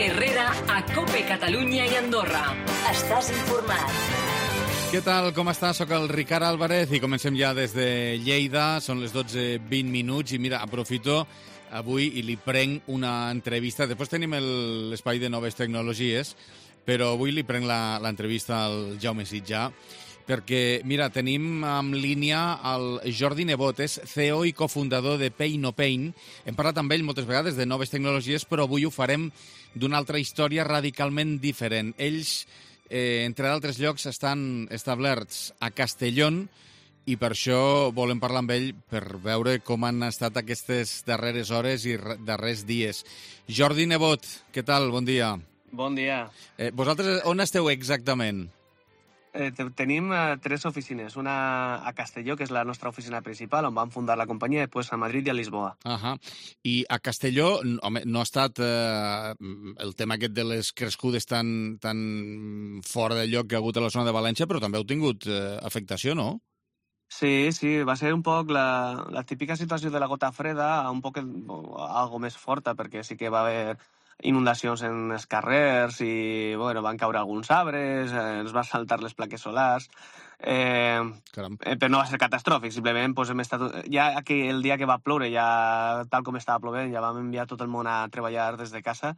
Herrera a COPE Catalunya i Andorra. Estàs informat. Què tal, com estàs? Soc el Ricard Álvarez i comencem ja des de Lleida. Són les 12:20 i mira, aprofito avui i li prenc una entrevista. Després tenim l'espai de noves tecnologies, però avui li prenc l'entrevista al Jaume Sitjà, perquè, mira, tenim en línia el Jordi Nebot, és CEO i cofundador de Pay No Pain. Hem parlat amb ell moltes vegades de noves tecnologies, però avui ho farem d'una altra història radicalment diferent. Ells, entre d'altres llocs, estan establerts a Castellón i per això volem parlar amb ell per veure com han estat aquestes darreres hores i darrers dies. Jordi Nebot, què tal? Bon dia. Bon dia. Vosaltres on esteu exactament? Tenim 3 oficines, una a Castelló, que és la nostra oficina principal, on vam fundar la companyia, i després a Madrid i a Lisboa. I a Castelló, home, no ha estat el tema aquest de les crescudes tan fora de lloc que ha hagut a la zona de València, però també heu tingut afectació, no? Sí, va ser un poc la típica situació de la gota freda, un poc algo més forta, perquè sí que va haver inundacions en els carrers i van caure alguns arbres, ens van saltar les plaques solars, però no va ser catastròfic, simplement hem estat... Ja el dia que va ploure, ja tal com estava plovent, ja vam enviar tot el món a treballar des de casa,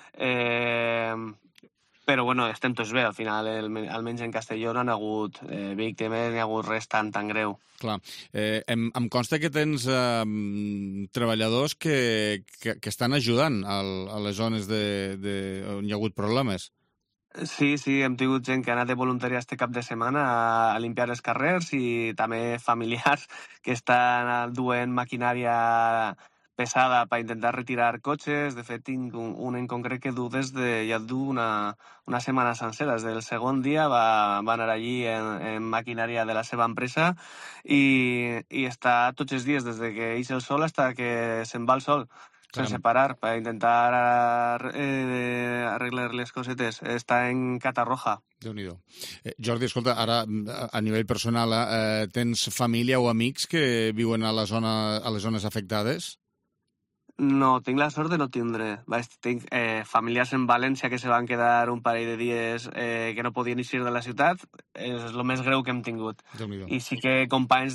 però estem tots bé, al final, almenys en Castelló no han hagut víctimes, ni ha hagut res tan greu. Clar. Em consta que tens treballadors que estan ajudant a les zones on hi ha hagut problemes. Sí, hem tingut gent que ha anat de voluntària este cap de setmana a limpiar els carrers i també familiars que estan duent maquinària pesada per intentar retirar cotxes. De fet, tinc un en concret que ja du una setmana sencera. Des del segon dia va anar allí en maquinària de la seva empresa i està tots els dies, des que ix el sol fins que se'n va el sol, sense parar, per intentar arreglar les cosetes. Està en Catarroja. Déu-n'hi-do. Jordi, escolta, ara a nivell personal, tens família o amics que viuen a les zones afectades? No, tinc la sort de no tindre. Tinc familiars en València que se van quedar un parell de dies que no podien eixir de la ciutat. És el més greu que hem tingut. I sí que companys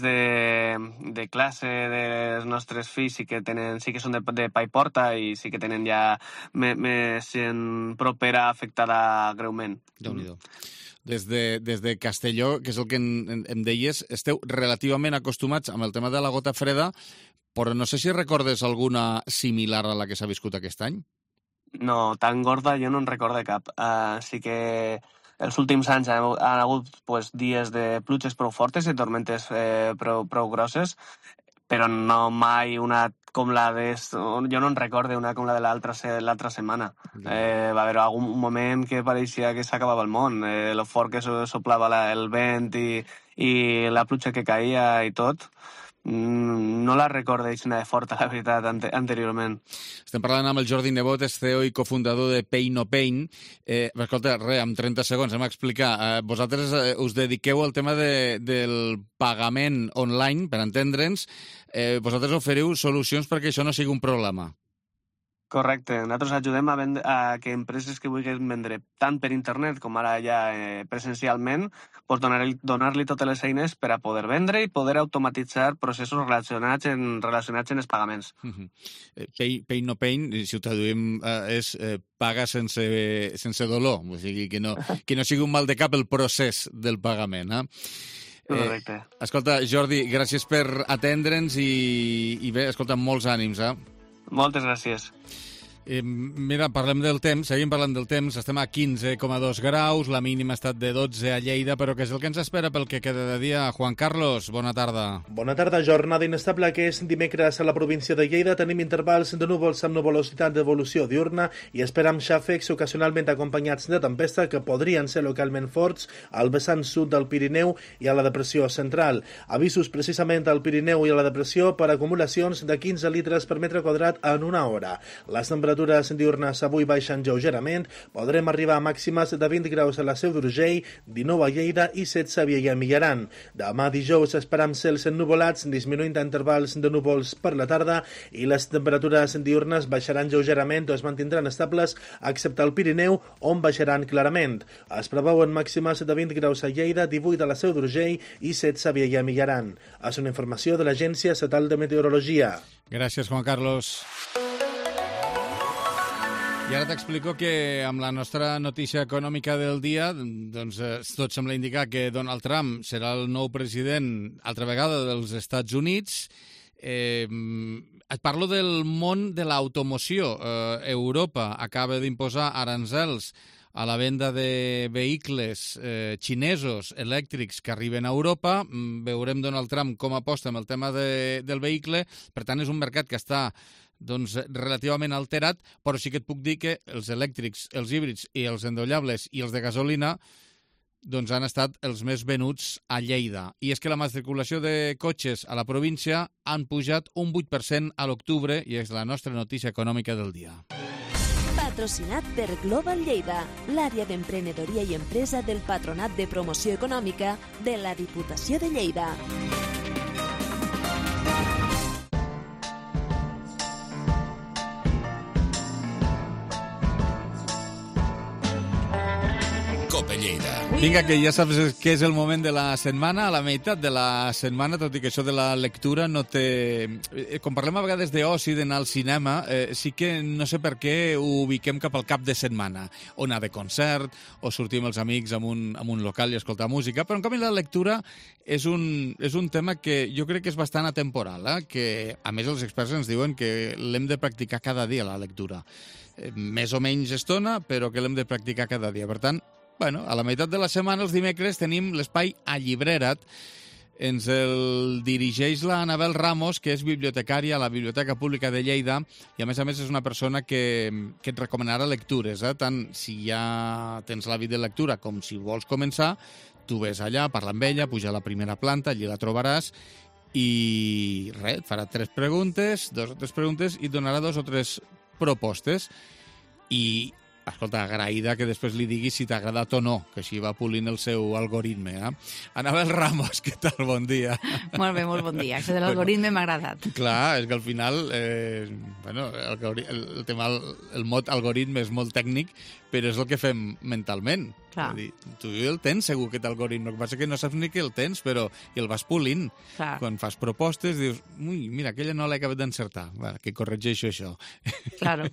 de classe de les nostres fills sí que són de Paiporta i sí que tenen ja més gent propera afectada greument. Déu-n'hi-do. Des de Castelló, que és el que em deies, esteu relativament acostumats amb el tema de la gota freda, però no sé si recordes alguna similar a la que s'ha viscut aquest any? No, tan gorda jo no en recordo cap. Sí que els últims anys han hagut dies de pluges prou fortes i tormentes prou grosses, però no mai una com la jo no en recorde una com la de l'altra setmana. Va haver algun moment que pareixia que s'acabava el món, el fort que soplava el vent i la pluja que caia i tot. No la recordo així de forta, la veritat, anteriorment. Estem parlant amb el Jordi Nebot, és CEO i cofundador de Pay No Pain. Escolta, en 30 segons hem d'explicar. Vosaltres us dediqueu al tema del pagament online, per entendre'ns. Vosaltres oferiu solucions perquè això no sigui un problema. Correcte. Nosaltres ajudem a que empreses que vulguin vendre tant per internet com ara ja presencialment, donar-li totes les eines per a poder vendre i poder automatitzar processos relacionats en els pagaments. Pay No Pain, si ho traduïm, és paga sense dolor, o sigui que no sigui un mal de cap el procés del pagament. Correcte. Escolta, Jordi, gràcies per atendre'ns i bé, escolta, molts ànims. Moltes gràcies. Mira, seguim parlant del temps. Estem a 15,2 graus, la mínima ha estat de 12 a Lleida, però què és el que ens espera pel que queda de dia? Juan Carlos, bona tarda. Bona tarda. Jornada inestable que és dimecres a la província de Lleida. Tenim intervals de núvols amb nuvolositat d'evolució diurna i esperam xàfecs ocasionalment acompanyats de tempesta que podrien ser localment forts al vessant sud del Pirineu i a la depressió central. Avisos precisament al Pirineu i a la depressió per acumulacions de 15 litres per metre quadrat en una hora. Les temperatures temperatures diurnes avui baixen lleugerament. Podrem arribar a màximes de 20 graus a la Seu d'Urgell, 19 a Lleida i 16 a Vielha i Mijaran. Demà dijous esperam cels ennuvolats, disminuint a intervals de núvols per la tarda, i les temperatures diurnes baixaran lleugerament o es mantindran estables, excepte al Pirineu, on baixaran clarament. Es preveuen màximes de 20 graus a Lleida, 18 a la Seu d'Urgell i 16 a Vielha i Mijaran. És una informació de l'Agència Estatal de Meteorologia. Gràcies, Juan Carlos. I ara t'explico que amb la nostra notícia econòmica del dia, doncs tot sembla indicar que Donald Trump serà el nou president, altra vegada, dels Estats Units. Et parlo del món de l'automoció. Europa acaba d'imposar aranzels a la venda de vehicles xinesos elèctrics que arriben a Europa. Veurem Donald Trump com aposta amb el tema del vehicle. Per tant, és un mercat que està relativament alterat, però sí que et puc dir que els elèctrics, els híbrids i els endollables i els de gasolina doncs han estat els més venuts a Lleida. I és que la matriculació de cotxes a la província han pujat un 8% a l'octubre i és la nostra notícia econòmica del dia. Patrocinat per Global Lleida, l'àrea d'emprenedoria i empresa del Patronat de Promoció Econòmica de la Diputació de Lleida. Vinga, que ja saps que és el moment de la setmana, a la meitat de la setmana, tot i que això de la lectura no té... Com parlem a vegades d'oci, d'anar al cinema, sí que no sé per què ho ubiquem cap al cap de setmana, o anar de concert, o sortir amb els amics en un local i escoltar música, però en canvi la lectura és un tema que jo crec que és bastant atemporal, que a més els experts ens diuen que l'hem de practicar cada dia, la lectura. Més o menys estona, però que l'hem de practicar cada dia. Per tant, bueno, a la meitat de la setmana, els dimecres, tenim l'espai Allibrera't. Ens el dirigeix la Anabel Ramos, que és bibliotecària a la Biblioteca Pública de Lleida, i a més és una persona que et recomanarà lectures. Tant si ja tens l'hàbit de lectura com si vols començar, tu ves allà, parla amb ella, puja a la primera planta, allí la trobaràs, i res, et farà 2 o 3 preguntes, i et donarà 2 o 3 propostes. I escolta, agraïda que després li diguis si t'ha agradat o no, que així va polint el seu algoritme. Anabel Ramos, què tal? Bon dia. Molt bé, molt bon dia. Això de l'algoritme m'ha agradat. Clar, és que al final, el mot algoritme és molt tècnic, però és el que fem mentalment. Clar. Dir, tu el tens segur, aquest algoritme. El que passa és que no saps ni que el tens, però el vas polint. Clar. Quan fas propostes, dius, ui, mira, aquella no l'he acabat d'encertar. Que corregeixo això. Claro.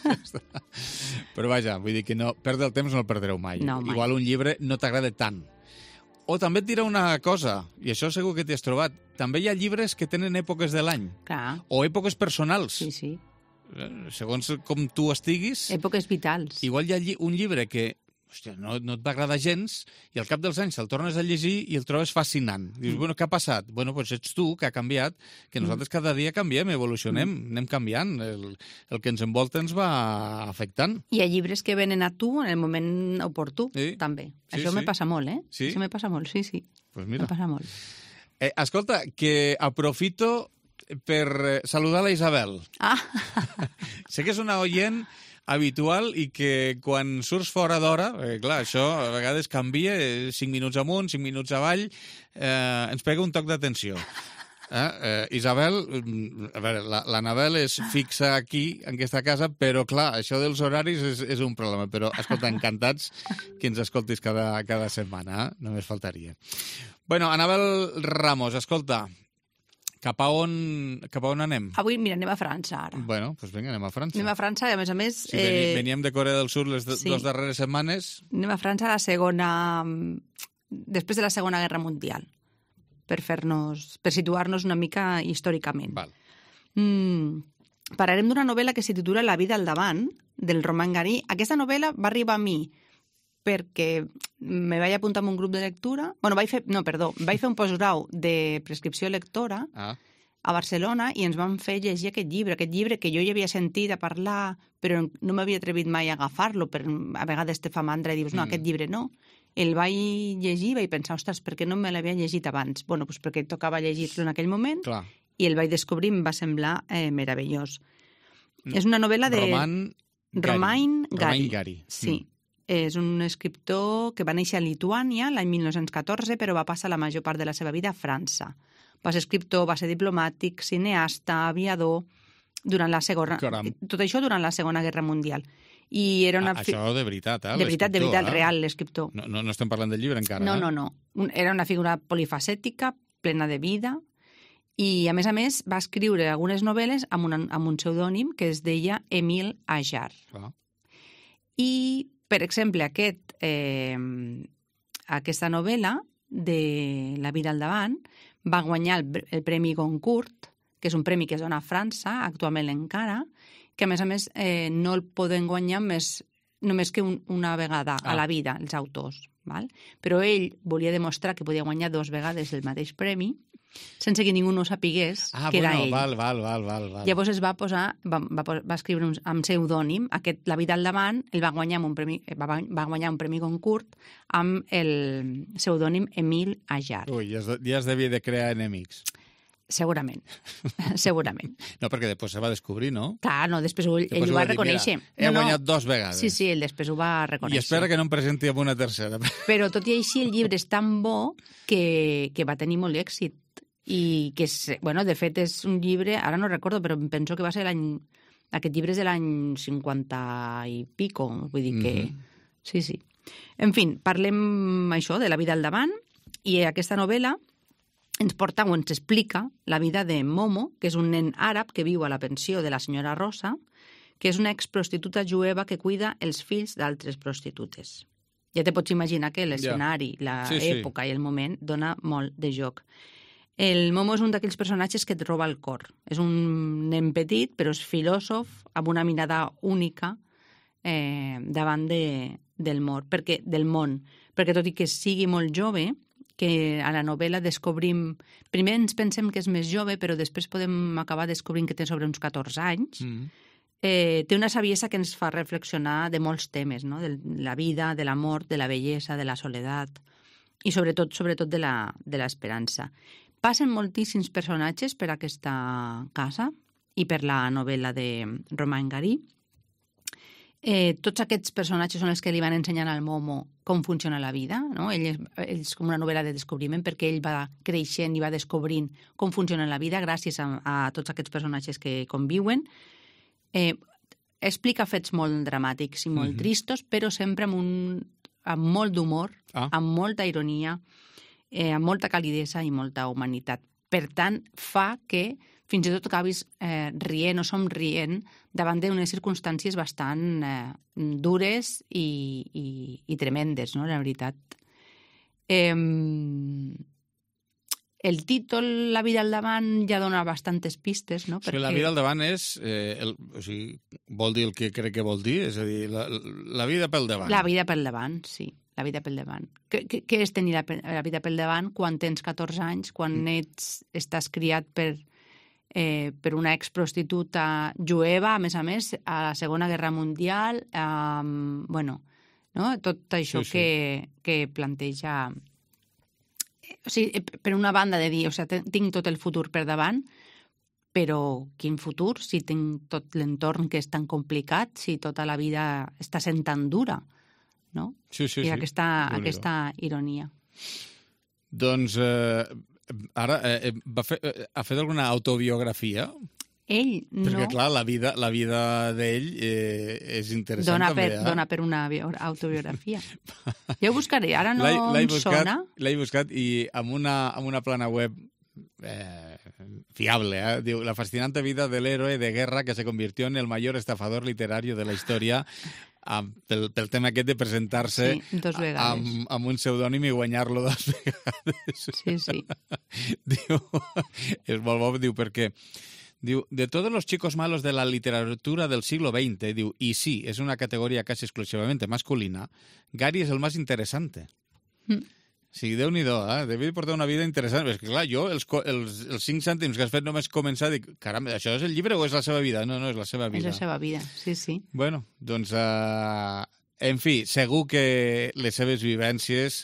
Però vaja, vull dir que no, perdre el temps no el perdreu mai. No, mai. Igual un llibre no t'agrada tant. O també et dirà una cosa, i això segur que t'hi has trobat, també hi ha llibres que tenen èpoques de l'any. Clar. O èpoques personals. Sí, sí. Segons com tu estiguis. Èpoques vitals. Igual hi ha un llibre que no et va agradar gens i al cap dels anys el tornes a llegir i el trobes fascinant. Dius, bueno, què ha passat? Bueno, doncs ets tu que ha canviat, que nosaltres cada dia canviem, evolucionem, anem canviant. El que ens envolta ens va afectant. Hi ha llibres que venen a tu en el moment oportú, també. Sí, això sí. me passa molt, Sí? Això me passa molt, sí. Pues mira. Me passa molt. Escolta, que aprofito per saludar la Isabel. Ah! Sé que és una oient habitual i que quan surts fora d'hora, clar, això a vegades canvia, 5 minuts amunt, 5 minuts avall, ens pega un toc d'atenció. Isabel, a veure, l'Anabel és fixa aquí, en aquesta casa, però clar, això dels horaris és un problema. Però, escolta, encantats que ens escoltis cada setmana, només faltaria. Bueno, Anabel Ramos, escolta, cap a on anem? Avui, mira, anem a França, ara. Bueno, doncs vinga, anem a França. Anem a França i, a més... Sí, veníem de Corea del Sud les 2 darreres setmanes. Anem a França després de la Segona Guerra Mundial, per situar-nos una mica històricament. Val. Parlarem d'una novel·la que s'hi titula La vida al davant, del Romain Gary. Aquesta novel·la va arribar a mi perquè me vaig apuntar en un grup de lectura... Vaig fer un postgrau de prescripció lectora a Barcelona i ens van fer llegir aquest llibre que jo ja havia sentit a parlar, però no m'havia atrevit mai a agafar-lo, a vegades te fa mandra i dius, no, aquest llibre no. El vaig llegir i vaig pensar, ostres, per què no me l'havia llegit abans? Bueno, doncs perquè tocava llegir-lo en aquell moment. Clar. I el vaig descobrir i em va semblar meravellós. És una novel·la de Romain Gary. Gary. Sí. És un escriptor que va néixer a Lituània l'any 1914, però va passar la major part de la seva vida a França. Va ser escriptor, va ser diplomàtic, cineasta, aviador, durant la segona... Caram. Tot això durant la Segona Guerra Mundial. I era una... Això de veritat, De veritat, real, l'escriptor. No estem parlant del llibre encara, No. Era una figura polifacètica, plena de vida, i, a més, va escriure algunes novel·les amb un pseudònim que es deia Émile Ajar. I, per exemple, aquesta novel·la de La vida al davant va guanyar el Premi Goncourt, que és un premi que es dona a França, actualment encara, que, a més, no el poden guanyar només que una vegada a la vida, els autors. Val? Però ell volia demostrar que podia guanyar 2 vegades el mateix premi, sense que ningú no sapigués que era ell. Val. Llavors es va escriure amb pseudònim. La vida al davant el va guanyar un premi Goncourt amb el pseudònim Émile Ajar. Ui, ja es devia de crear enemics. Segurament. No, perquè després se va descobrir, no? Clar, no, després ell ho va reconèixer. He guanyat 2 vegades. Sí, ell després ho va reconèixer. I espera que no em presenti amb una tercera. Però tot i així el llibre és tan bo que va tenir molt èxit. I que, de fet, és un llibre, ara no recordo, però em penso que va ser aquest llibre és de l'any 50 i pico, vull dir que... Sí. En fi, parlem això de La vida al davant, i aquesta novel·la ens porta o ens explica la vida de Momo, que és un nen àrab que viu a la pensió de la senyora Rosa, que és una exprostituta jueva que cuida els fills d'altres prostitutes. Ja te pots imaginar que l'escenari, l'època i el moment dona molt de joc. El Momo és un d'aquells personatges que et roba el cor. És un nen petit, però és filòsof, amb una mirada única davant del món. Perquè tot i que sigui molt jove, que a la novel·la descobrim... Primer ens pensem que és més jove, però després podem acabar descobrint que té sobre uns 14 anys. Té una saviesa que ens fa reflexionar de molts temes, no? De la vida, de la mort, de la bellesa, de la soledat i sobretot de l'esperança. Passen moltíssims personatges per aquesta casa i per la novel·la de Romain Gary. Tots aquests personatges són els que li van ensenyant al Momo com funciona la vida, no? Ell és com una novel·la de descobriment perquè ell va creixent i va descobrint com funciona la vida gràcies a tots aquests personatges que conviuen. Explica fets molt dramàtics i molt tristos, però sempre amb molt d'humor, amb molta ironia, amb molta calidesa i molta humanitat. Per tant, fa que fins i tot acabis rient o somrient davant d'unes circumstàncies bastant dures i tremendes, no?, la veritat. El títol La vida al davant ja dona bastantes pistes, no? Perquè... La vida al davant és... vol dir el que crec que vol dir? És a dir, la vida pel davant. La vida pel davant, sí. La vida pel davant. Què és tenir la vida pel davant quan tens 14 anys, quan estàs criat per una exprostituta jueva, a més, a la Segona Guerra Mundial, no? Tot això que planteja... O sigui, per una banda de dir, tinc tot el futur per davant, però quin futur si tinc tot l'entorn que és tan complicat, si tota la vida està sent tan dura, no? Sí. I aquesta ironia. Doncs... Ara, ha fet alguna autobiografia? Ell no... Perquè, clar, la vida d'ell és interessant també. Dona per una autobiografia. Jo ho buscaré, ara no em sona. L'he buscat i amb una plana web fiable, diu, la fascinante vida del héroe de guerra que se convirtió en el mayor estafador literario de la historia, pel tema aquest de presentar-se amb un pseudònim i guanyar-lo 2 vegades. Sí. Diu, és molt bo, diu, perquè diu, de todos los chicos malos de la literatura del siglo XX, diu, y sí, es una categoría casi exclusivamente masculina, Gary es el más interesante. Sí, Déu-n'hi-do, devia portar una vida interessant. Perquè, clar, jo, els 5 cèntims que has fet només començar, dic, caram, això és el llibre o és la seva vida? No, és la seva vida. És la seva vida, sí. Bueno, doncs, en fi, segur que les seves vivències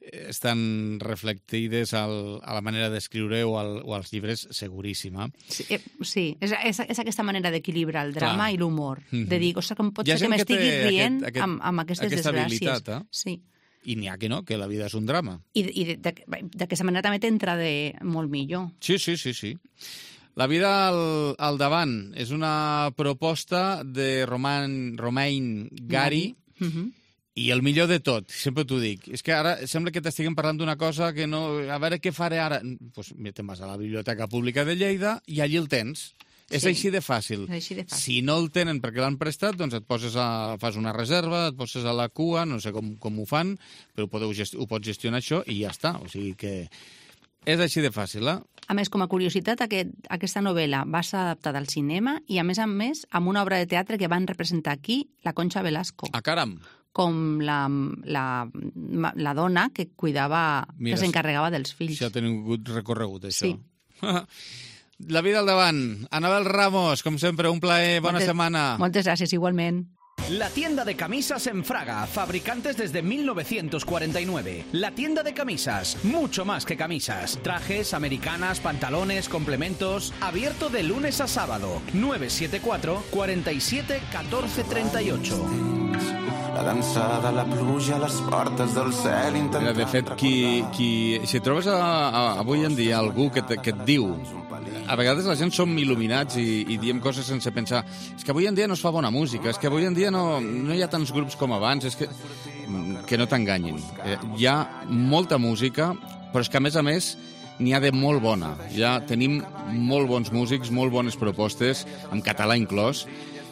estan reflectides a la manera d'escriure o als llibres, seguríssima. Sí, és aquesta manera d'equilibrar el drama i l'humor. De dir, ostres, com pot ser que m'estigui rient amb aquestes desgràcies. Sí. I n'hi ha que no, que la vida és un drama. I d'aquesta manera també t'entra molt millor. Sí. La vida al davant és una proposta de Romain Gary i el millor de tot, sempre t'ho dic, és que ara sembla que t'estiguem parlant d'una cosa que no... A veure què faré ara? Doncs te'n vas a la Biblioteca Pública de Lleida i allí el tens. És així de fàcil. Si no el tenen perquè l'han prestat, doncs fas una reserva, et poses a la cua, no sé com ho fan, però ho pots gestionar això i ja està. O sigui que és així de fàcil, eh? A més, com a curiositat, aquesta novel·la va ser adaptada al cinema i, a més, amb una obra de teatre que van representar aquí la Concha Velasco. Ah, caram! Com la dona que cuidava, que s'encarregava dels fills. Ja ha tingut recorregut, això. Sí. La vida al davant. Anabel Ramos, com sempre, un plaer. Bona setmana. Moltes gràcies, igualment. La tienda de camisas en Fraga, fabricantes desde 1949. La tienda de camisas, mucho más que camisas. Trajes, americanas, pantalones, complementos. Abierto de lunes a sábado. 974 47 14 38. La dansada, la pluja, les portes del cel intentant... De fet, si trobes avui en dia algú que et diu... A vegades la gent som il·luminats i diem coses sense pensar. És que avui en dia no es fa bona música, és que avui en dia no hi ha tants grups com abans, és que no t'enganyin. Hi ha molta música, però és que, a més, n'hi ha de molt bona. Ja tenim molt bons músics, molt bones propostes, en català inclòs,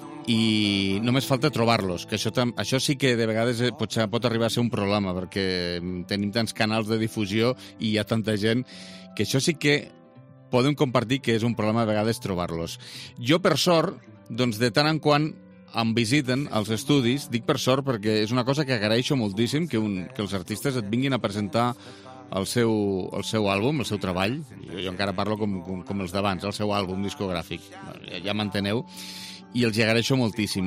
i només falta trobar-los, que això sí que de vegades pot arribar a ser un problema, perquè tenim tants canals de difusió i hi ha tanta gent que això sí que podem compartir que és un problema a vegades trobar-los. Jo, per sort, doncs de tant en quant em visiten als estudis, dic per sort perquè és una cosa que agraeixo moltíssim, que els artistes et vinguin a presentar el seu àlbum, el seu treball, jo encara parlo com els d'abans, el seu àlbum discogràfic, ja m'enteneu, i els hi agraeixo moltíssim.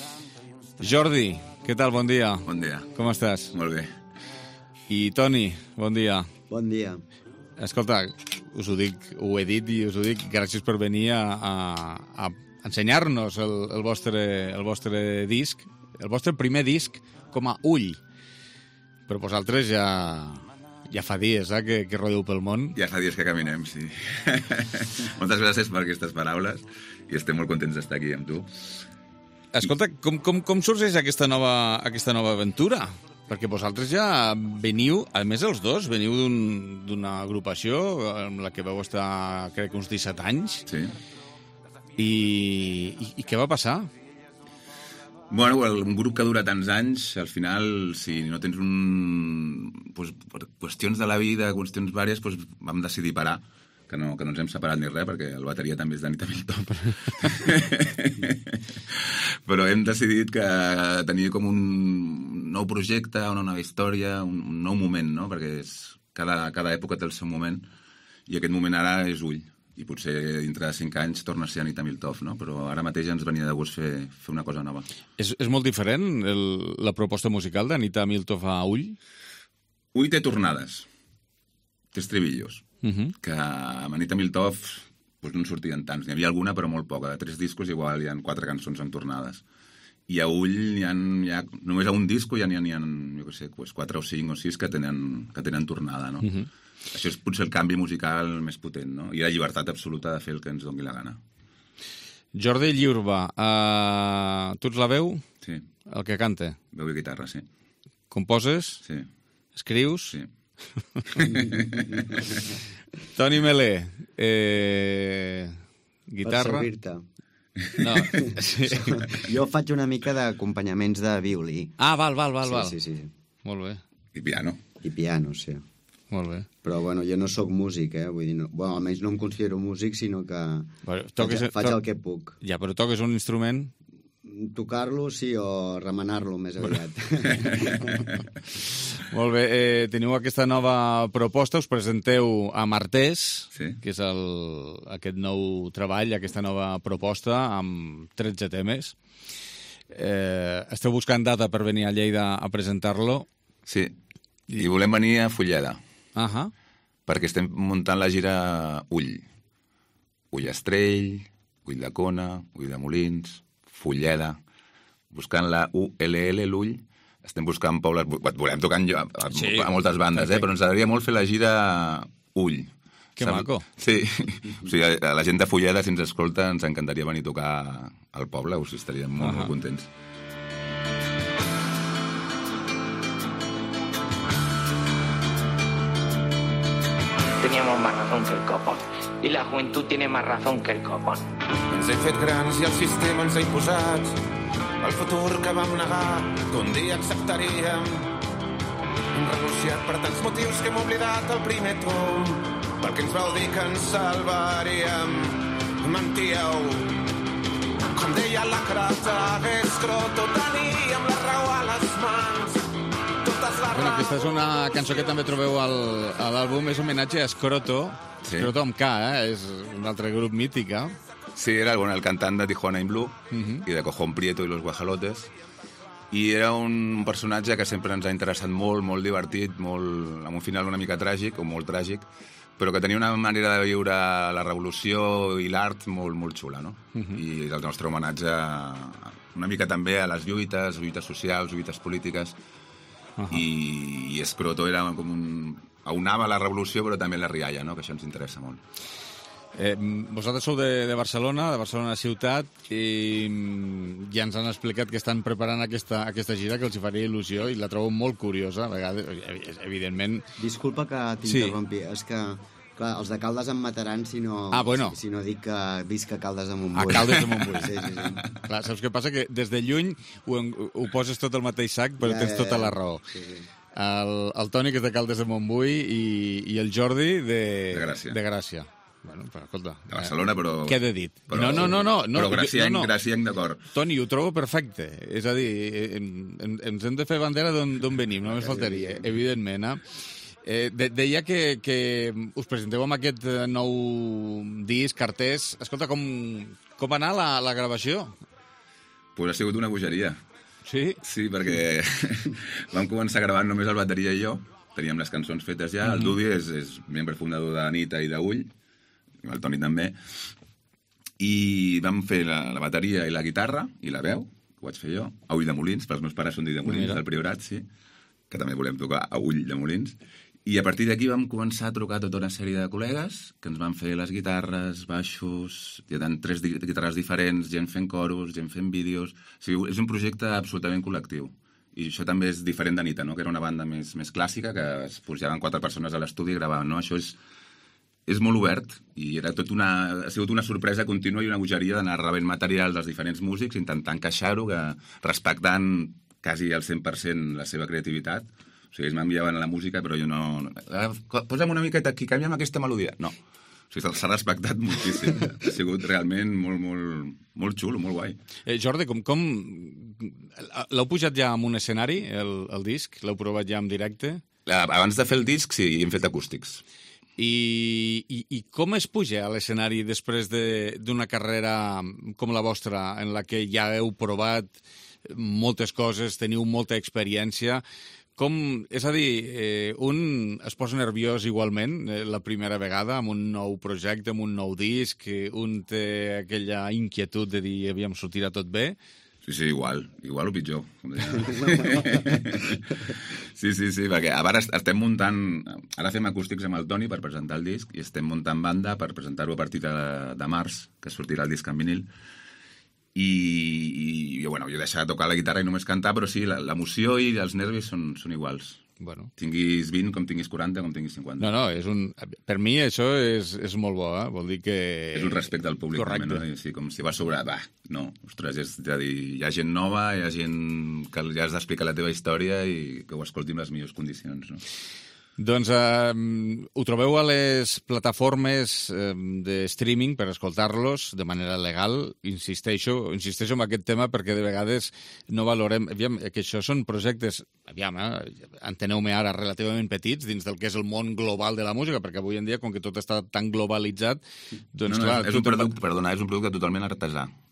Jordi, què tal? Bon dia. Bon dia. Com estàs? Molt bé. I Toni, bon dia. Bon dia. Escolta, ho he dit i us ho dic, gràcies per venir a ensenyar-nos el vostre disc, el vostre primer disc com a Ull. Però vosaltres ja fa dies que rodeu pel món. Ja fa dies que caminem, sí. Moltes gràcies per aquestes paraules i estem molt contents d'estar aquí amb tu. Escolta, com sorgeix aquesta nova aventura? Perquè vosaltres ja veniu, a més els dos, veniu d'una agrupació amb la que vau estar, crec, uns 17 anys. Sí. I què va passar? Bueno, un grup que dura tants anys, al final, si no tens pues, per qüestions de la vida, qüestions vàries, pues, vam decidir parar, que no ens hem separat ni res, perquè el bateria també és d'Anita Milton. Però hem decidit que tenia com un nou projecte, una nova història, un nou moment, no? Perquè cada època té el seu moment, i aquest moment ara és Ull. I potser dintre de 5 anys torna a ser Anita Milton, no? Però ara mateix ens venia de gust fer una cosa nova. És molt diferent la proposta musical d'Anita Milton a Ull? Ull té tornades, té estribillos, que amb Anita Milton pues, no en sortien tants. N'hi havia alguna, però molt poca. De 3 discos igual hi ha 4 cançons en tornades. I a Ull només a un disco ja n'hi ha jo què sé, 4 o 5 o 6 que tenen tornada, no? Això és potser el canvi musical més potent, no? I la llibertat absoluta de fer el que ens doni la gana. Jordi Lliurba, tu ets la veu? Sí. El que canta? Veu i guitarra, sí. Composes? Sí. Escrius? Sí. Toni Melé, guitarra? Per servir-te. No. Sí. Jo faig una mica d'acompanyaments de violí. Ah, val. Sí. Molt bé. I piano. I piano, sí. Molt bé. Però, bueno, jo no sóc músic, Vull dir, bueno, almenys no em considero músic, sinó que faig el que puc. Ja, però toques un instrument? Tocar-lo, sí, o remenar-lo més aviat. Molt bé, teniu aquesta nova proposta, us presenteu a Martès, sí, que és aquest nou treball, aquesta nova proposta amb 13 temes. Esteu buscant data per venir a Lleida a presentar-lo? Sí. I volem venir a Fulleda. Perquè estem muntant la gira Ull. Ull Estrell, Ull de Cona, Ull de Molins, Fulleda. Buscant la ULL, l'Ull. Estem buscant pobles... Volem tocar a moltes bandes, però ens agradaria molt fer la gira Ull. Que maco. Sí. O sigui, a la gent de Fulleda, si ens escolta, ens encantaria venir a tocar al poble. O sigui, estaríem molt contents. Teníamos más razón que el copón. Y la juventud tiene más razón que el copón. Ens hem fet grans i el sistema ens ha imposat el futur que vam negar, que un dia acceptaríem. Hem renunciat per tants motius que hem oblidat el primer tom, perquè ens vau dir que ens salvaríem. Mentíeu. Com deia la Crata, Escroto, teníem la raó a les mans. Aquesta és una cançó que també trobeu a l'àlbum, és homenatge a Escroto, Escroto amb K, és un altre grup mític, Sí, era el cantant de Tijuana in Blue i de Cojón Prieto i Los Guajalotes, i era un personatge que sempre ens ha interessat molt, molt divertit, amb un final una mica tràgic, o molt tràgic, però que tenia una manera de viure la revolució i l'art molt, molt xula, no? I el nostre homenatge una mica també a les lluites socials, lluites polítiques, i Escroto era com aunava la revolució però també la rialla, no? Que això ens interessa molt. Vosaltres sou de Barcelona ciutat, i ja ens han explicat que estan preparant aquesta gira, que els faria il·lusió, i la trobo molt curiosa, a vegades, evidentment... Disculpa que t'interrompi, és que clar, els de Caldes em mataran si no dic que visc a Caldes de Montbui. A Caldes de Montbui. Sí. Clar, saps què passa? Que des de lluny ho poses tot al mateix sac, però tens tota la raó. Sí. El Toni, que és de Caldes de Montbui, i el Jordi de Gràcia. Bueno, però, escolta... De Barcelona, però... Què he dit? No. Però gracienc d'acord. Toni, ho trobo perfecte. És a dir, ens hem de fer bandera d'on venim, només faltaria, evidentment. Deia que us presenteu amb aquest nou disc, Carters. Escolta, com va anar la gravació? Pues ha sigut una bogeria. Sí? Sí, perquè vam començar gravant només el bateria i jo. Teníem les cançons fetes ja. El Dubi és membre fundador de Anita i d'Ull, el Toni també, i vam fer la bateria i la guitarra i la veu, que ho vaig fer jo, a Ull de Molins, perquè els meus pares són d'Ull de Molins, del Priorat, sí, que també volem tocar a Ull de Molins, i a partir d'aquí vam començar a trucar tota una sèrie de col·legues que ens van fer les guitarres, baixos, hi ha 3 guitarres diferents, gent fent coros, gent fent vídeos... O sigui, és un projecte absolutament col·lectiu. I això també és diferent d'Anita, no? Que era una banda més clàssica, que es posaven 4 persones a l'estudi i gravaven, no? Això és molt obert, i ha sigut una sorpresa contínua i una bogeria d'anar rebent material dels diferents músics, intentant encaixar-ho, respectant quasi al 100% la seva creativitat. O sigui, ells m'enviaven a la música, però jo no... Posa'm una miqueta aquí, canvia'm aquesta melodia. No. O sigui, s'ha respectat moltíssim. Ha sigut realment molt xulo, molt guai. Jordi, com l'heu pujat ja en un escenari, el disc? L'heu provat ja en directe? Abans de fer el disc, sí, hem fet acústics. I com es puja a l'escenari després d'una carrera com la vostra, en la que ja heu provat moltes coses, teniu molta experiència? És a dir, un es posa nerviós igualment la primera vegada amb un nou projecte, amb un nou disc, un té aquella inquietud de dir aviam, sortirà tot bé? Sí, igual o pitjor. Sí, perquè ara estem muntant... Ara fem acústics amb el Toni per presentar el disc i estem muntant banda per presentar-ho a partir de març, que sortirà el disc en vinil. I bueno, jo he deixat de tocar la guitarra i només cantar, però sí, l'emoció i els nervis són iguals. Bueno. Tinguis 20, com tinguis 40, com tinguis 50. No, per mi això és molt bo, Vol dir que... És un respecte al públic, correcte. També, no? Sí, com si va sobre... No, ostres, és a dir, hi ha gent nova, hi ha gent que ja has d'explicar la teva història i que ho escolti en les millors condicions, no? Doncs ho trobeu a les plataformes de streaming per escoltar-los de manera legal. Insisteixo en aquest tema perquè de vegades no valorem... Aviam, que això són projectes, enteneu-me ara, relativament petits dins del que és el món global de la música, perquè avui en dia, com que tot està tan globalitzat, doncs clar... És un producte totalment artesà.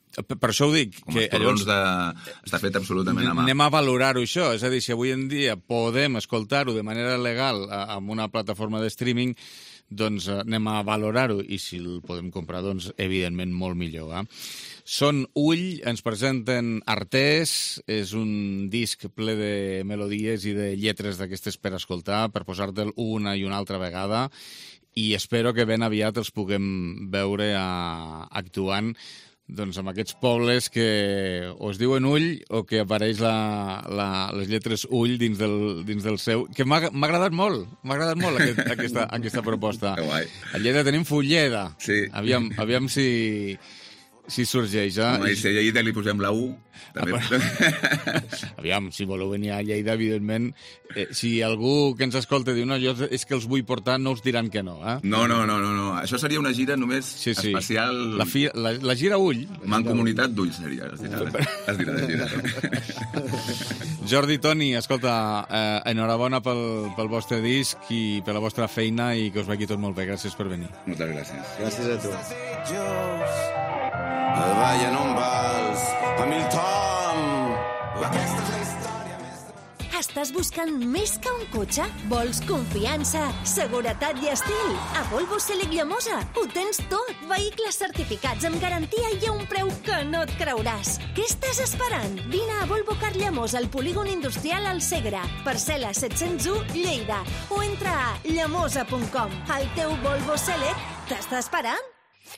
Per això ho dic. Com els torrons està fet absolutament a mà. Anem a valorar-ho, això. És a dir, si avui en dia podem escoltar-ho de manera legal amb una plataforma de streaming, doncs anem a valorar-ho. I si el podem comprar, doncs, evidentment, molt millor. Són Ull, ens presenten Artés, és un disc ple de melodies i de lletres d'aquestes per escoltar, per posar-te'l una i una altra vegada, i espero que ben aviat els puguem veure actuant doncs amb aquests pobles que o es diuen Ull o que apareix les lletres Ull dins del seu... Que m'ha agradat molt aquesta proposta. Que guai. A Lleida tenim Fulleda. Sí. Aviam si sorgeix. Home, i si a Lleida li posem la U, també... Aviam, si voleu venir a Lleida, evidentment, si algú que ens escolta diu no, jo és que els vull portar, no us diran que no. No. Això seria una gira només especial... La gira Ull. Mancomunitat d'Ull seria, es dirà de gira. Jordi, Toni, escolta, enhorabona pel vostre disc i per la vostra feina i que us vagi tot molt bé. Gràcies per venir. Moltes gràcies. Gràcies a tu. El ball en un vals, amb el Tom. Aquesta és la història més... Estàs buscant més que un cotxe? Vols confiança, seguretat i estil? A Volvo Select Llamosa ho tens tot. Vehicles certificats amb garantia i a un preu que no et creuràs. Què estàs esperant? Vine a Volvo Car Llamosa al polígon industrial al Segre, parcel·la 701 Lleida, o entra a llamosa.com. El teu Volvo Select t'està esperant?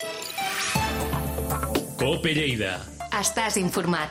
Cope Lleida. Estàs informat.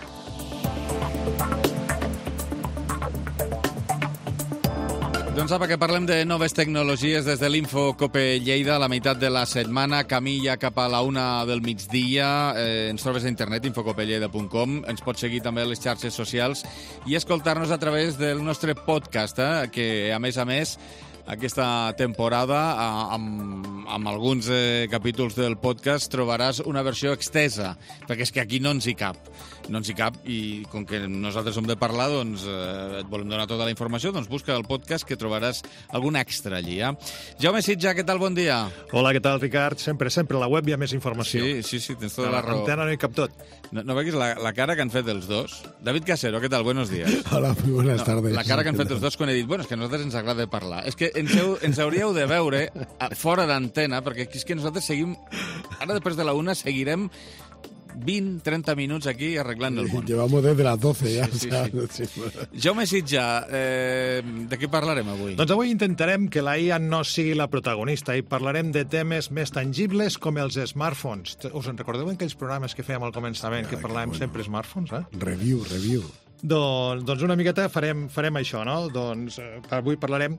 Doncs apa, que parlem de noves tecnologies des de l'Info Cope Lleida a la meitat de la setmana, camí ja cap a la 1 del migdia. Ens trobes a internet, infocopelleida.com. Ens pots seguir també a les xarxes socials i escoltar-nos a través del nostre podcast, que a més, aquesta temporada, amb alguns capítols del podcast, trobaràs una versió extesa, perquè és que aquí no ens hi cap. I com que nosaltres som de parlar, doncs et volem donar tota la informació, doncs busca el podcast que trobaràs algun extra allí. Jaume Sitja, què tal? Bon dia. Hola, què tal, Ricard? Sempre a la web hi ha més informació. Sí, tens tota la raó. L'antena no hi cap tot. No veguis la cara que han fet els dos? David Casero, què tal? Buenos días. Hola, muy buenas tardes. La cara que han fet els dos quan he dit, bueno, és que a nosaltres ens agrada parlar. És que ens hauríeu de veure fora d'antena, perquè és que nosaltres seguim... Ara, després de la 1, seguirem 20-30 minuts aquí arreglant el món. Llevamos desde las 12 ja. Sí. Jaume Sitja, de què parlarem avui? Doncs avui intentarem que la IA no sigui la protagonista i parlarem de temes més tangibles com els smartphones. Us en recordeu en aquells programes que fèiem al començament que parlàvem sempre smartphones? Review. Doncs una miqueta farem això, no? Doncs avui parlarem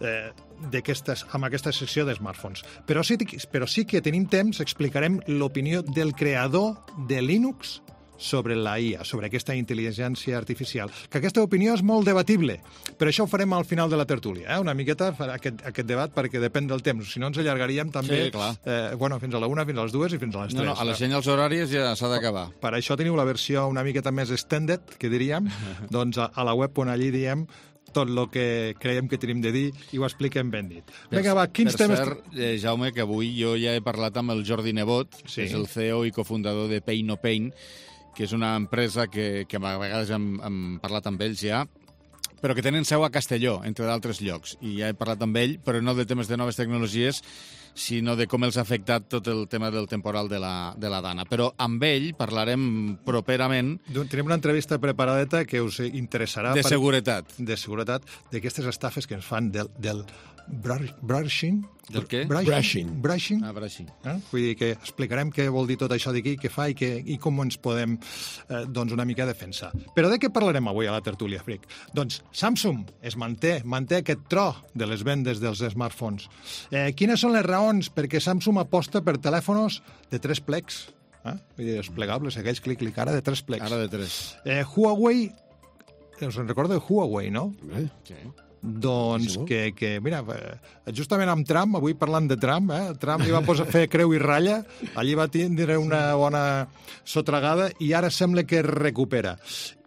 amb aquesta secció de smartphones. Però sí que tenim temps, explicarem l'opinió del creador de Linux sobre la IA, sobre aquesta intel·ligència artificial, que aquesta opinió és molt debatible, però això ho farem al final de la tertúlia, una miqueta aquest debat, perquè depèn del temps, si no ens allargaríem també fins a la 1, fins a les 2 i fins a les 3. No, a les senyals horàries ja s'ha d'acabar. Per això teniu la versió una miqueta més extended, que diríem, doncs a la web on allí diem tot el que creiem que tenim de dir i ho expliquem ben dit. Vinga, va, quins temes... Per cert, Jaume, que avui jo ja he parlat amb el Jordi Nebot, que és el CEO i cofundador de Pay No Pain, que és una empresa que a vegades hem parlat amb ells ja, però que tenen seu a Castelló, entre d'altres llocs. I ja he parlat amb ell, però no de temes de noves tecnologies, sinó de com els ha afectat tot el tema del temporal de la Dana. Però amb ell parlarem properament... Tenim una entrevista preparadeta que us interessarà... De seguretat. De seguretat, d'aquestes estafes que ens fan del brushing. Del què? Brushing. Brushing. Vull dir que explicarem què vol dir tot això d'aquí, què fa i com ens podem una mica defensar. Però de què parlarem avui a la tertúlia, Fric? Doncs Samsung manté aquest tro de les vendes dels smartphones. Quines són les raons perquè Samsung aposta per telèfons de 3 plecs? Desplegables, aquells clic ara de 3 plecs. Ara de 3. Huawei, us en recordeu de Huawei, no? Sí. Doncs que mira, justament amb Trump, avui parlant de Trump, Trump li va posar a fer creu i ratlla, allí va tindre una bona sotragada i ara sembla que recupera.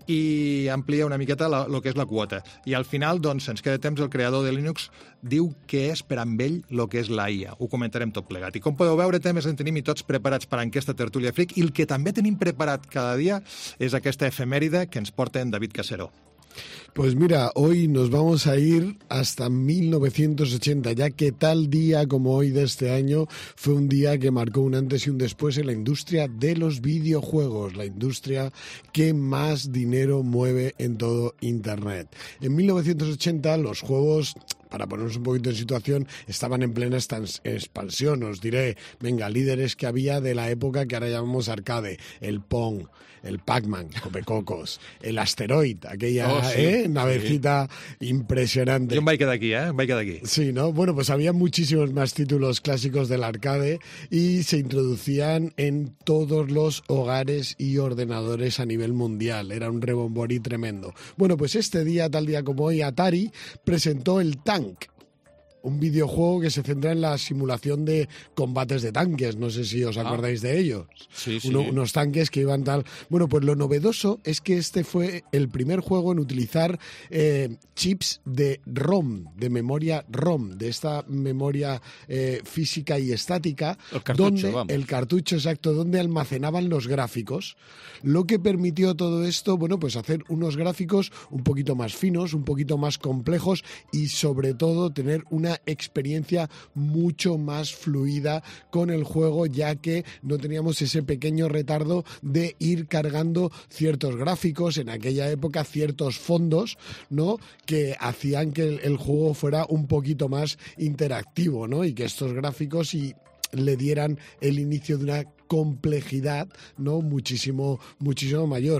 i amplia una miqueta el que és la quota. I al final, doncs, ens queda temps, el creador de Linux diu que és per amb ell el que és la IA. Ho comentarem tot plegat. I com podeu veure, temes en tenim i tots preparats per a aquesta tertúlia fric, i el que també tenim preparat cada dia és aquesta efemèride que ens porta en David Casero. Pues mira, hoy nos vamos a ir hasta 1980, ya que tal día como hoy de este año fue un día que marcó un antes y un después en la industria de los videojuegos, la industria que más dinero mueve en todo Internet. En 1980 los juegos, para ponernos un poquito en situación, estaban en plena expansión. Os diré, venga, líderes que había de la época que ahora llamamos arcade, el Pong, el Pac-Man, Copecocos, el Asteroid, aquella navecita impresionante. Yo me vaig quedar aquí, me vaig quedar aquí. Sí, ¿no? Bueno, pues había muchísimos más títulos clásicos del arcade y se introducían en todos los hogares y ordenadores a nivel mundial. Era un rebomborí tremendo. Bueno, pues este día, tal día como hoy, Atari presentó el Tank, un videojuego que se centra en la simulación de combates de tanques. No sé si os acordáis de ellos. Sí, sí. Unos tanques que iban tal... Bueno, pues lo novedoso es que este fue el primer juego en utilizar chips de ROM, de memoria ROM, de esta memoria física y estática. El cartucho, el cartucho, exacto, donde almacenaban los gráficos. Lo que permitió todo esto, bueno, pues hacer unos gráficos un poquito más finos, un poquito más complejos y sobre todo tener una experiencia mucho más fluida con el juego, ya que no teníamos ese pequeño retardo de ir cargando ciertos gráficos, en aquella época ciertos fondos, ¿no?, que hacían que el juego fuera un poquito más interactivo, ¿no?, y que estos gráficos le dieran el inicio de una complejidad, ¿no?, muchísimo mayor.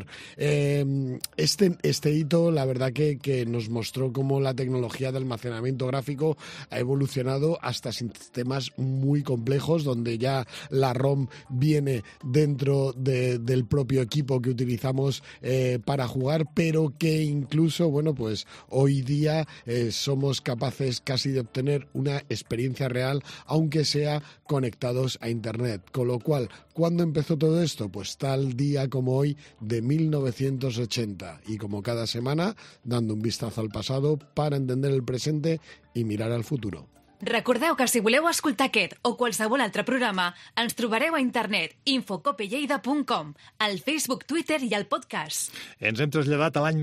Este hito, la verdad que nos mostró cómo la tecnología de almacenamiento gráfico ha evolucionado hasta sistemas muy complejos, donde ya la ROM viene dentro del propio equipo que utilizamos para jugar, pero que incluso, bueno, pues hoy día somos capaces casi de obtener una experiencia real, aunque sea conectados a Internet. Con lo cual, ¿cuándo empezó todo esto? Pues tal día como hoy de 1980. Y como cada semana, dando un vistazo al pasado para entender el presente y mirar al futuro. Recordeu que si voleu escoltar aquest o qualsevol altre programa, ens trobareu a internet infocopelleida.com, al Facebook, Twitter i al podcast. Ens hem traslladat a l'any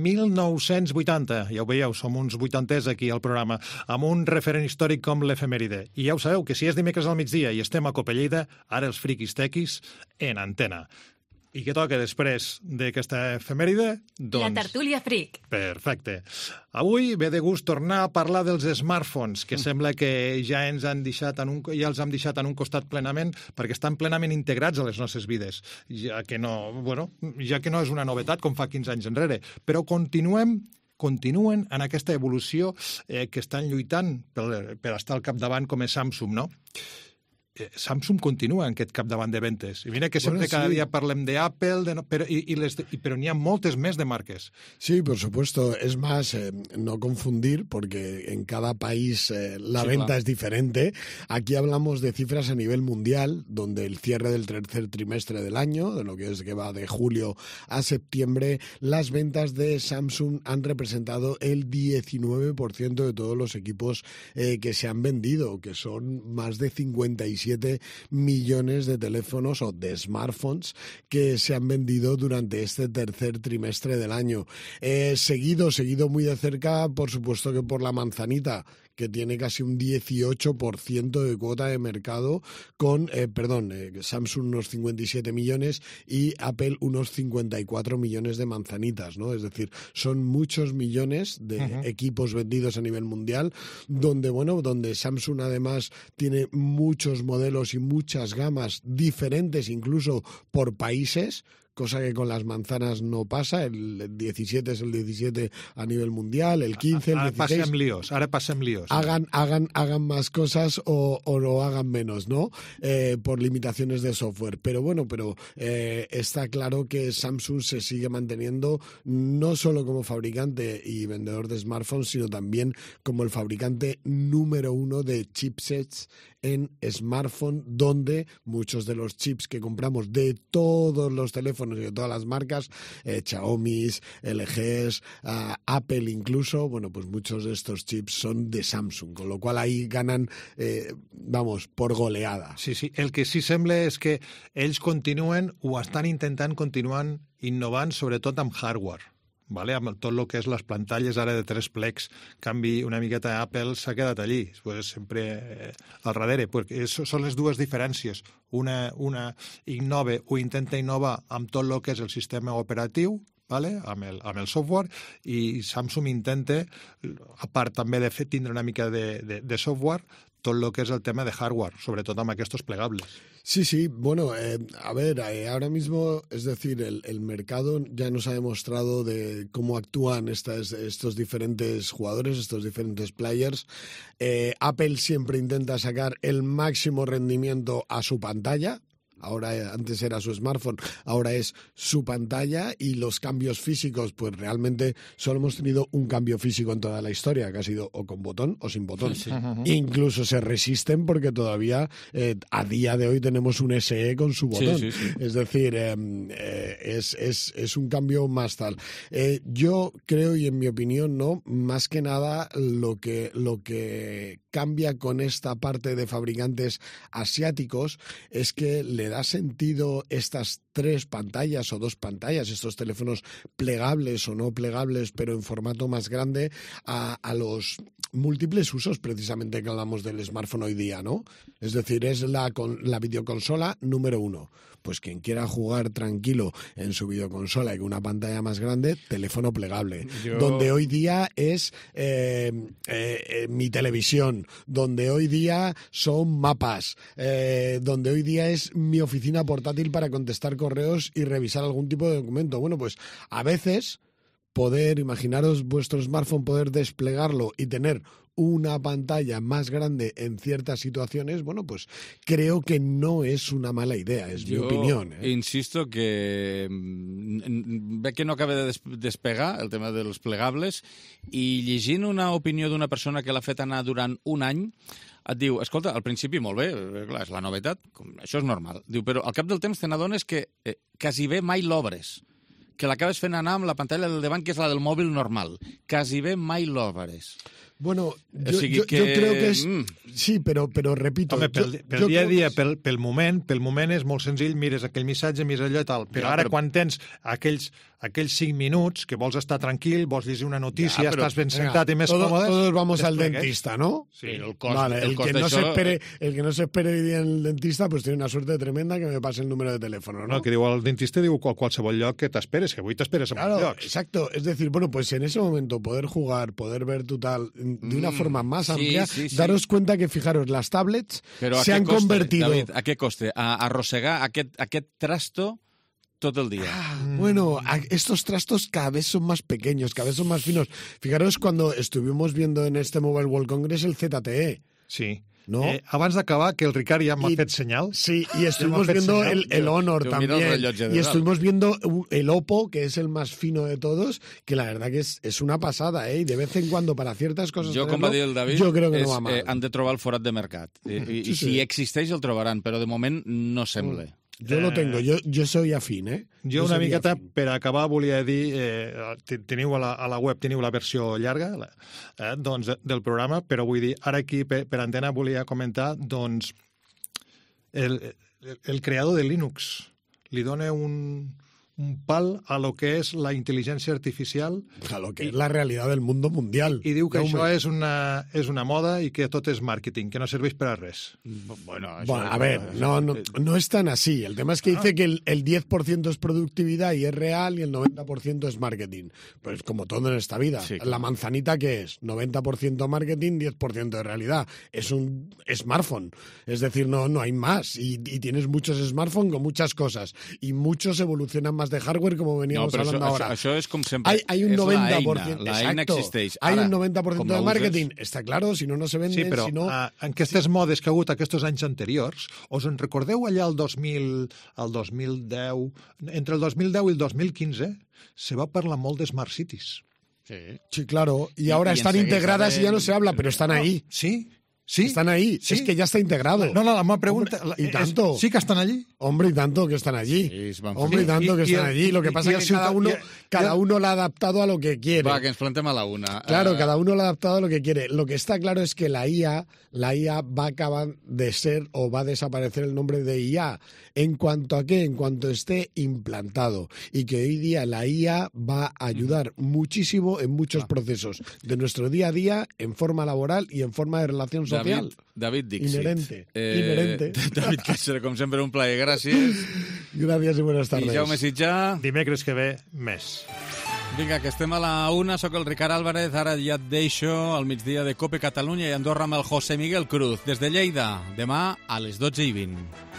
1980. Ja ho veieu, som uns vuitanters aquí al programa, amb un referent històric com l'efemèride. I ja ho sabeu, que si és dimecres al migdia i estem a Copelleida, ara els friquis tequis en antena. I què toca després d'aquesta efemèride? Doncs... La tertúlia fric. Perfecte. Avui ve de gust tornar a parlar dels smartphones, que sembla que ja els han deixat en un costat plenament, perquè estan plenament integrats a les nostres vides, ja que no és una novetat com fa 15 anys enrere, però continuen en aquesta evolució que estan lluitant per estar al capdavant com és Samsung, no? Samsung continua en aquest capdavant de ventes. I mira que sempre cada día parlem de Apple, pero n'hi ha moltes més de marques. Sí, por supuesto. Es más, no confundir, porque en cada país la venta es diferente. Aquí hablamos de cifras a nivel mundial, donde el cierre del tercer trimestre del año, de lo que va de julio a septiembre, las ventas de Samsung han representado el 19% de todos los equipos que se han vendido, que son más de 57 millones de teléfonos o de smartphones que se han vendido durante este tercer trimestre del año. Seguido muy de cerca, por supuesto, que por la manzanita, que tiene casi un 18% de cuota de mercado, con, Samsung unos 57 millones y Apple unos 54 millones de manzanitas, ¿no? Es decir, son muchos millones de equipos vendidos a nivel mundial, donde Samsung además tiene muchos modelos y muchas gamas diferentes, incluso por países, cosa que con las manzanas no pasa. El 17 es el 17 a nivel mundial, el 15, el 16... Ahora passem líos. Hagan más cosas o no hagan menos, ¿no? Por limitaciones de software. Pero está claro que Samsung se sigue manteniendo no solo como fabricante y vendedor de smartphones, sino también como el fabricante número 1 de chipsets en smartphone, donde muchos de los chips que compramos de todos los teléfonos teléfonos y de todas las marcas, Xiaomi, LG, Apple incluso, bueno, pues muchos de estos chips son de Samsung, con lo cual ahí ganan, vamos, por goleada. Sí, sí. El que sí sembla és que ells continuen o estan intentant continuar innovant, sobretot amb hardware. Vale? Amb tot el que és les pantalles ara de 3 plecs, canvi una miqueta Apple s'ha quedat allí, pues sempre al darrere, perquè són les dues diferències. Una innova o intenta innovar amb tot el que és el sistema operatiu, vale? amb el software, i Samsung intenta, a part també de tindre una mica de software, tot lo que es el tema de hardware, sobre todo amb aquestos plegables. Sí, bueno, a ver, ahora mismo, es decir, el mercado ya nos ha demostrado de cómo actúan estos diferentes jugadores, estos diferentes players. Apple siempre intenta sacar el máximo rendimiento a su pantalla. Ahora, antes era su smartphone, ahora es su pantalla, y los cambios físicos, pues realmente solo hemos tenido un cambio físico en toda la historia, que ha sido o con botón o sin botón. Sí. Incluso se resisten porque todavía a día de hoy tenemos un SE con su botón. Sí. Es decir, es un cambio más tal. Yo creo, y en mi opinión, no, más que nada lo que cambia con esta parte de fabricantes asiáticos es que le da sentido estas 3 pantallas o 2 pantallas, estos teléfonos plegables o no plegables, pero en formato más grande, a los múltiples usos precisamente que hablamos del smartphone hoy día, ¿no? Es decir, es la videoconsola número 1. Pues quien quiera jugar tranquilo en su videoconsola y con una pantalla más grande, teléfono plegable. Donde hoy día es mi televisión, donde hoy día son mapas, donde hoy día es mi oficina portátil para contestar correos y revisar algún tipo de documento. Bueno, pues a veces imaginaros vuestro smartphone, poder desplegarlo y tener una pantalla más grande en ciertas situaciones, bueno, pues creo que no es una mala idea, es mi opinión. Insisto que ve que no acaba de despegar el tema dels plegables, i llegint una opinió d'una persona que l'ha fet anar durant un any, et diu, escolta, al principi molt bé, clar, és la novetat, això és normal. Diu, però al cap del temps te n'adones que quasi bé mai l'obres, que l'acabes fent anar amb la pantalla del davant, que és la del mòbil normal. Quasi bé mai l'obres. Bueno, yo creo que es... Sí, pero repito... Home, pel dia a dia, pel moment és molt senzill, mires aquell missatge, mires allò i tal, però ara quan tens aquells 5 minuts que vols estar tranquil, vols llegir una notícia, estàs ben sentat i més còmode... Todos vamos al dentista, ¿no? Sí, el cost el que no se espere hoy día en el dentista, pues tiene una suerte tremenda que me pase el número de teléfono, ¿no? No, que diu el dentista, diu qualsevol lloc que t'esperes, que avui t'esperes en molts llocs. Exacto, es decir, bueno, pues en ese momento poder jugar, poder ver tu tal, de una forma más amplia, daros cuenta que, fijaros, las tablets se han convertido... David, ¿a qué coste? A arrossegar aquest trasto todo el día. Bueno, estos trastos cada vez son más pequeños, cada vez son más finos. Fijaros cuando estuvimos viendo en este Mobile World Congress el ZTE. Sí. ¿No? Abans d'acabar, que el Ricard ja m'ha fet senyal. Sí, y estuvimos viendo el Honor también. Y estuvimos viendo el Oppo, que es el más fino de todos, que la verdad que es una pasada, ¿eh? Y de vez en cuando, para ciertas cosas, com va dir el David, jo crec que no va mal. Han de trobar el forat de mercat. I si existeix el trobaran, però de moment no sembla. Jo lo tengo, jo soy afín, eh? Jo una miqueta, per acabar, volia dir, teniu a la web, teniu la versió llarga doncs, del programa, però vull dir, ara aquí per antena volia comentar, doncs, el creador de Linux li dona un pal a lo que és la intel·ligència artificial. A lo que és la realitat del mundo mundial. I diu que això és una moda i que tot és màrqueting, que no serveix per a res. Bueno, a ver, no es tan así. El tema es que dice que el 10% es productividad y es real y el 90% es marketing. Pues como todo en esta vida. Sí, claro. La manzanita, ¿qué es? 90% marketing, 10% de realidad. Es un smartphone. Es decir, no hay más. Y tienes muchos smartphones con muchas cosas. Y muchos evolucionan más de hardware, como veníamos hablando ahora. Això és com sempre. Hay un 90%. La eina existeix. Hay un 90% de marketing. Està claro, si no se venden. Sí, però en aquestes modes que ha hagut aquests anys anteriors, us en recordeu allà el 2010, entre el 2010 i el 2015, se va parlar molt de Smart Cities. Sí, claro. Y ahora están integradas y ya no se habla, pero están ahí. Sí. Sí, están ahí. Sí. Es que ya está integrado. No, la meva pregunta... Y tanto. Sí que están allí? Hombre, y tanto que están allí. Hombre, y tanto que están allí. Lo que pasa es que cada uno lo ha adaptado a lo que quiere. Va, que ens plantem a la una. Claro, cada uno lo ha adaptado a lo que quiere. Lo que está claro es que la IA va a acabar de ser o va a desaparecer el nombre de IA. ¿En cuanto a qué? En cuanto esté implantado. Y que hoy día la IA va a ayudar muchísimo en muchos procesos de nuestro día a día, en forma laboral y en forma de relación social. David Dixit. Inherente. David Cáceres, com sempre, un plaer. Gràcies. Gràcies i buenas tardes. I Jaume Sitjà. Dimecres que ve, més. Vinga, que estem a la una. Soc el Ricard Álvarez. Ara ja et deixo al migdia de COPE Catalunya i Andorra amb el José Miguel Cruz. Des de Lleida, demà a les 12:20.